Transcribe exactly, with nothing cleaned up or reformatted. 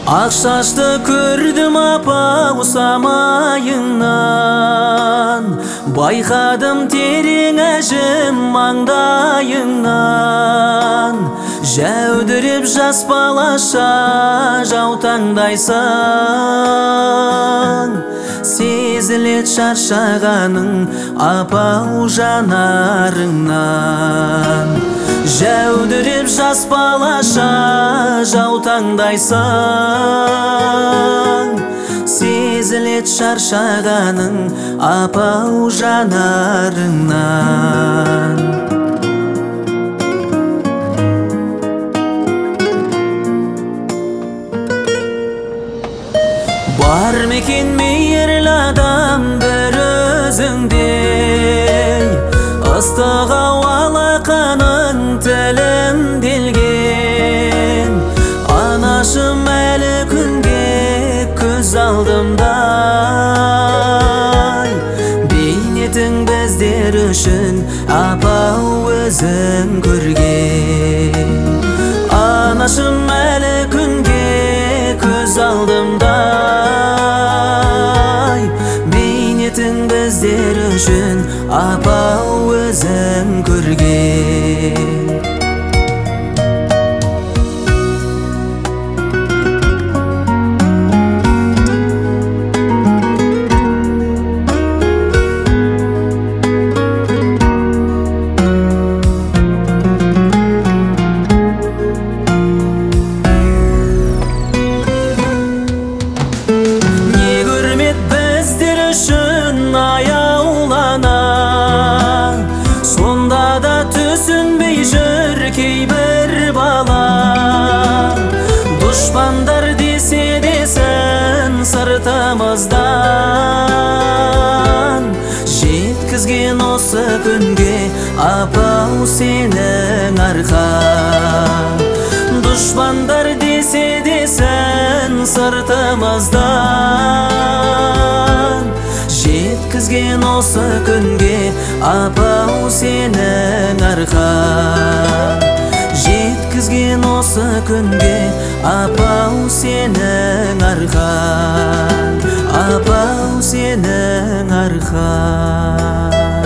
Ақшашты көрдім апа самайыңнан, байқадым терең әжім маңдайыңнан. Жәудіріп жас балаша жаутаңдайсың, сезілет шаршағаның апау жанарыңнан. Жәудіріп жас балаша жаутаңдайсың, сезілет шаршағаның апау жанарыңнан. Бар мекен мейірлі адам бір өзіңдей, ыстық алақаның тілімделген. Анашым әлі күнге көз алдымдай, бейнетің біздер үшін апау өзің көрген. Анашым әлі күнге көз алдымдай, бейнетің біздер үшін апау өзің көрген. Сонда да түсінбей жүр кейбір бала, дұшпандар десе десін сыртымыздан. Жеткізген осы күнге апау сенің арқан. Дұшпандар десе десін сыртымыздан. Жеткізген осы күнге апау сенің арқан. Жеткізген осы күнге апау сенің арқан. Апау сенің арқан.